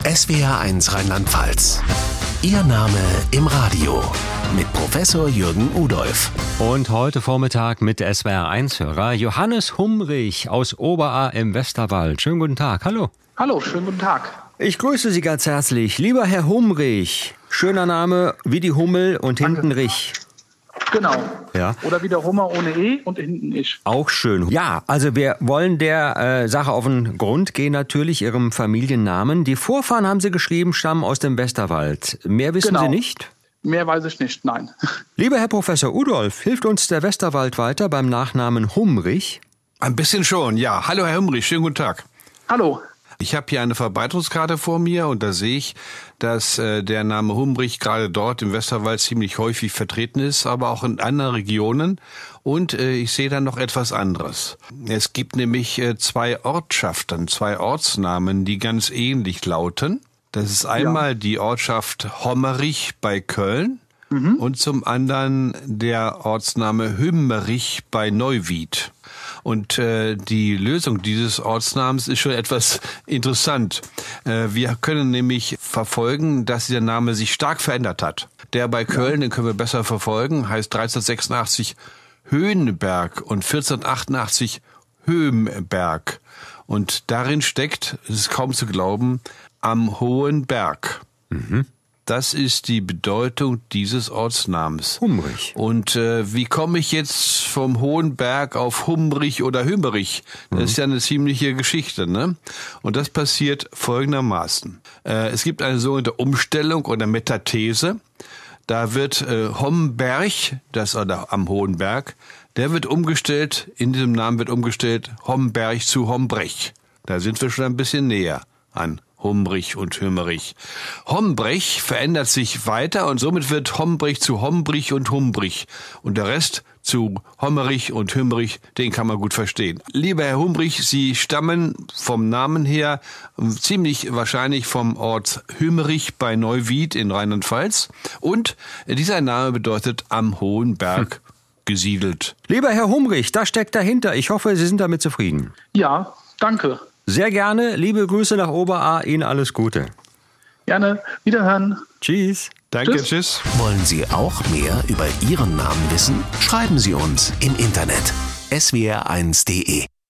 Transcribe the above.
SWR1 Rheinland-Pfalz. Ihr Name im Radio mit Professor Jürgen Udolph. Und heute Vormittag mit SWR1-Hörer Johannes Humrich aus Oberaar im Westerwald. Schönen guten Tag, hallo. Hallo, schönen guten Tag. Ich grüße Sie ganz herzlich. Lieber Herr Humrich, schöner Name wie die Hummel und hinten Rich. Genau. Ja. Oder wie der Hummer ohne E und hinten Ich. Auch schön. Ja, also wir wollen der Sache auf den Grund gehen, natürlich Ihrem Familiennamen. Die Vorfahren, haben Sie geschrieben, stammen aus dem Westerwald. Mehr wissen Sie nicht? Mehr weiß ich nicht, nein. Lieber Herr Professor Udolph, hilft uns der Westerwald weiter beim Nachnamen Humrich? Ein bisschen schon, ja. Hallo Herr Humrich, schönen guten Tag. Hallo. Ich habe hier eine Verbreitungskarte vor mir und da sehe ich, dass der Name Humrich gerade dort im Westerwald ziemlich häufig vertreten ist, aber auch in anderen Regionen. Und ich sehe da noch etwas anderes. Es gibt nämlich zwei Ortschaften, zwei Ortsnamen, die ganz ähnlich lauten. Das ist einmal die Ortschaft Hommerich bei Köln und zum anderen der Ortsname Hümmerich bei Neuwied. Und die Lösung dieses Ortsnamens ist schon etwas interessant. Wir können nämlich verfolgen, dass der Name sich stark verändert hat. Der bei Köln, den können wir besser verfolgen, heißt 1386 Höhenberg und 1488 Hömberg. Und darin steckt, es ist kaum zu glauben, am hohen Berg. Das ist die Bedeutung dieses Ortsnamens. Humrich. Und wie komme ich jetzt vom Hohen Berg auf Humrich oder Hümmerich? Das ist ja eine ziemliche Geschichte, ne? Und das passiert folgendermaßen. Es gibt eine sogenannte Umstellung oder Metathese. Da wird Homberg, oder am Hohen Berg, der wird umgestellt, in diesem Namen wird umgestellt Homberg zu Hombrech. Da sind wir schon ein bisschen näher an Humrich und Hümmerich. Hombrech verändert sich weiter und somit wird Hombrech zu Hombrich und Humbrich. Und der Rest zu Hommerich und Hümmerich, den kann man gut verstehen. Lieber Herr Humrich, Sie stammen vom Namen her ziemlich wahrscheinlich vom Ort Hümmerich bei Neuwied in Rheinland-Pfalz. Und dieser Name bedeutet am Hohen Berg gesiedelt. Lieber Herr Humrich, das steckt dahinter. Ich hoffe, Sie sind damit zufrieden. Ja, danke. Sehr gerne. Liebe Grüße nach Oberaar. Ihnen alles Gute. Gerne. Wiederhören. Tschüss. Danke, tschüss. Wollen Sie auch mehr über Ihren Namen wissen? Schreiben Sie uns im Internet swr1.de.